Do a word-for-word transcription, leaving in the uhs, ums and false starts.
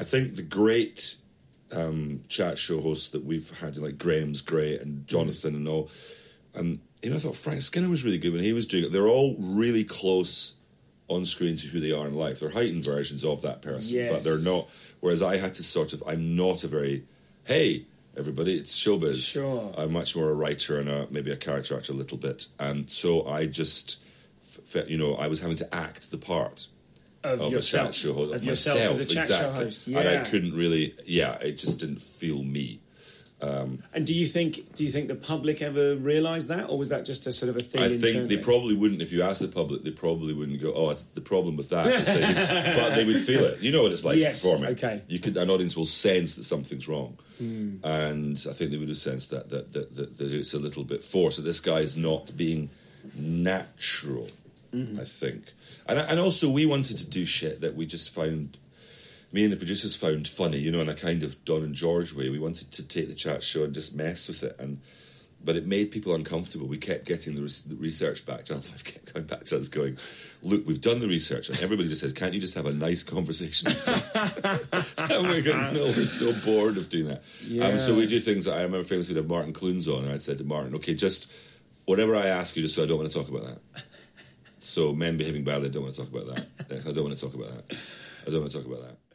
I think the great um, chat show hosts that we've had, like Graham's great and Jonathan mm. and all, um, you know, I thought Frank Skinner was really good when he was doing it. They're all really close on screen to who they are in life. They're heightened versions of that person, yes. but they're not. Whereas I had to sort of, I'm not a very, hey, everybody, it's showbiz. Sure. I'm much more a writer and a, maybe a character actor a little bit. And so I just, you know, I was having to act the part of, of yourself, a chat show host. Of, of yourself myself, as a chat exactly. show host. Yeah. And I couldn't really, yeah, it just didn't feel me. Um, and do you think do you think the public ever realised that, or was that just a sort of a thing? I think internally? they probably wouldn't. If you asked the public, they probably wouldn't go, "Oh, it's the problem with that," but they would feel it. You know what it's like yes, performing. Okay, you could an audience will sense that something's wrong, mm. and I think they would have sensed that that, that that that it's a little bit forced. That this guy's not being natural. Mm-hmm. I think, and and also we wanted to do shit that we just found. Me and the producers found funny, you know, in a kind of Don and George way. We wanted to take the chat show and just mess with it, and but it made people uncomfortable. We kept getting the, res- the research back. Channel five kept coming back to us going, look, we've done the research, and everybody just says, can't you just have a nice conversation? And we're going, no, we're so bored of doing that. Yeah. Um, so we do things that I remember famously had Martin Clunes on, and I said to Martin, okay, just whatever I ask you, just so I don't want to talk about that. So men behaving badly, I don't want to talk about that. I don't want to talk about that. I don't want to talk about that.